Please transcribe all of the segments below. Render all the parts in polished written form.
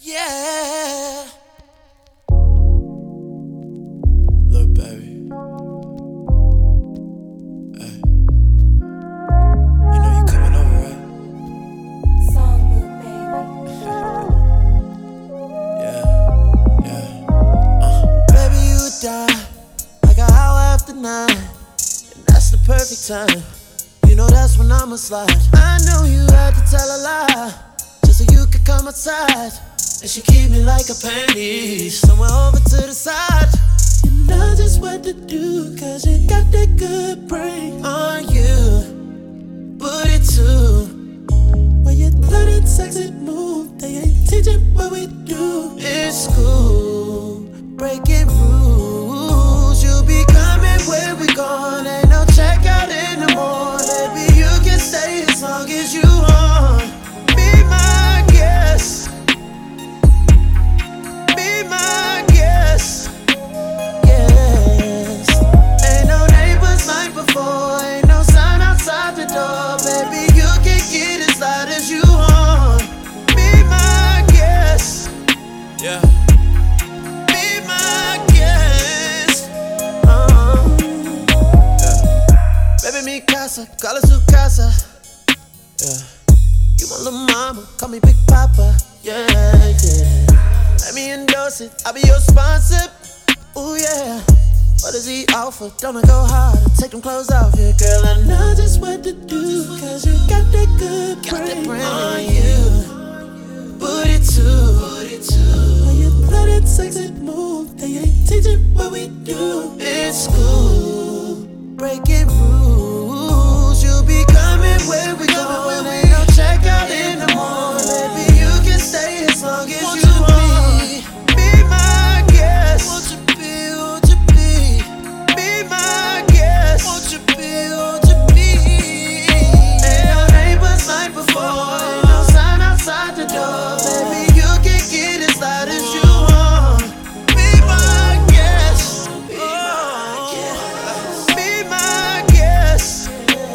Yeah. Look, baby. Hey. You know you coming over, right? Songbook, baby. Yeah. Baby, you die like an hour after 9, and that's the perfect time. You know that's when I'ma slide. I know you had to tell a lie just so you could come outside. And she keep me like a panty, somewhere over to the side. You know just what to do, cause you got that good brain on you. Put it to where you learn it, sexy move. They ain't teaching what we do in school. Breaking rules, you'll be coming where we going. Ain't no checkout in the morning. Baby, you can stay as long as you want. Be my guest. Be my guest. Yes. Ain't no neighbors like before. Ain't no sign outside the door. Baby, you can get as loud as you want. Be my guest. Yeah. Be my guest. Yeah. Baby, mi casa, call her su casa. Yeah. You my little mama, call me Big Papa. Yeah, yeah. Let me endorse it, I'll be your sponsor. Ooh, yeah. What does he offer? Don't I go harder? Take them clothes off, yeah, girl. I know just what to do, cause you got that good brain on you. Put it to when you let it sexy move. They ain't teaching what we do in school. Breaking rules, you'll be coming where we going. Ain't no checkout in the morning. Baby, you can stay as long as you want. Be my guest. Won't you be, won't you be? Be my guest. Won't you be, won't you be? Ain't no neighbors like before. Ain't no sign outside the door. Baby, you can get as loud as you want. Be my guest. Be my guest. Be my guest.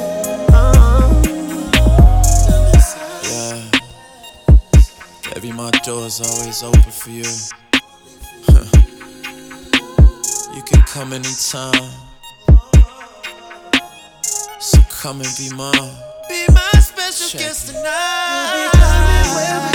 Yeah. Baby, my door's always open for you. You can come anytime. So come and be mine. Be my special guest tonight. You be coming where we